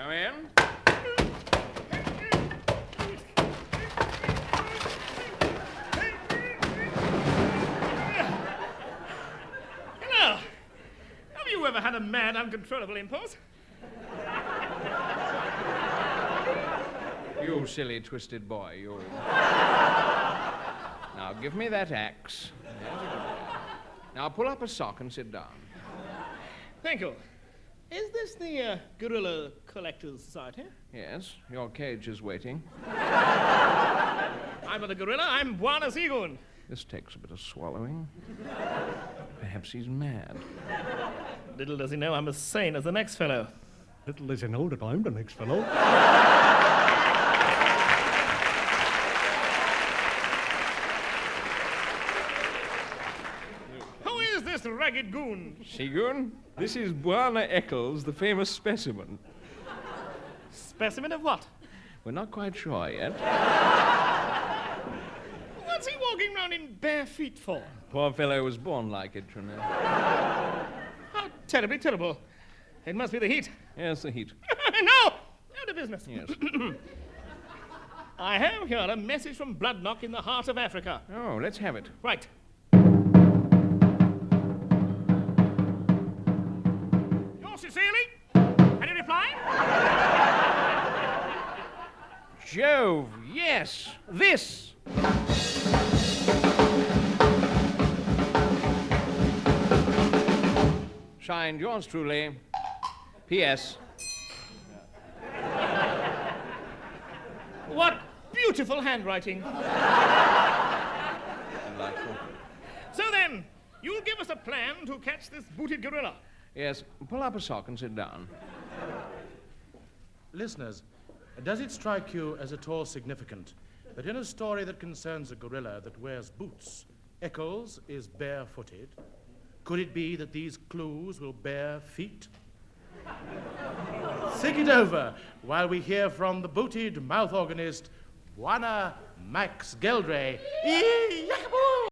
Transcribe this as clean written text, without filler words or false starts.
Come in. Hello. Have you ever had a mad, uncontrollable impulse? You silly, twisted boy, you. Now, give me that axe. Now, pull up a sock and sit down. Thank you. Is this the Gorilla Collectors Society? Yes, your cage is waiting. I'm not a gorilla, I'm Bwana Seagoon. This takes a bit of swallowing. Perhaps he's mad. Little does he know I'm as sane as the next fellow. Little does he know that I'm the next fellow. Who is this ragged goon? Seagoon, this is Bwana Eccles, the famous specimen. Specimen of what? We're not quite sure yet. What's he walking round in bare feet for? Poor fellow was born like it, you know. How terribly terrible. It must be the heat. Yes, the heat. No! Out of business. Yes. I have here a message from Bloodnock in the heart of Africa. Oh, let's have it. Right. Yours sincerely? Any reply? Jove, yes, this. Signed, yours truly. P.S. What beautiful handwriting. Delightful. So then, you'll give us a plan to catch this booted gorilla. Yes, pull up a sock and sit down. Listeners, does it strike you as at all significant that in a story that concerns a gorilla that wears boots, Eccles is barefooted? Could it be that these clues will bear feet? Think it over while we hear from the booted mouth organist, Bwana Max Geldray.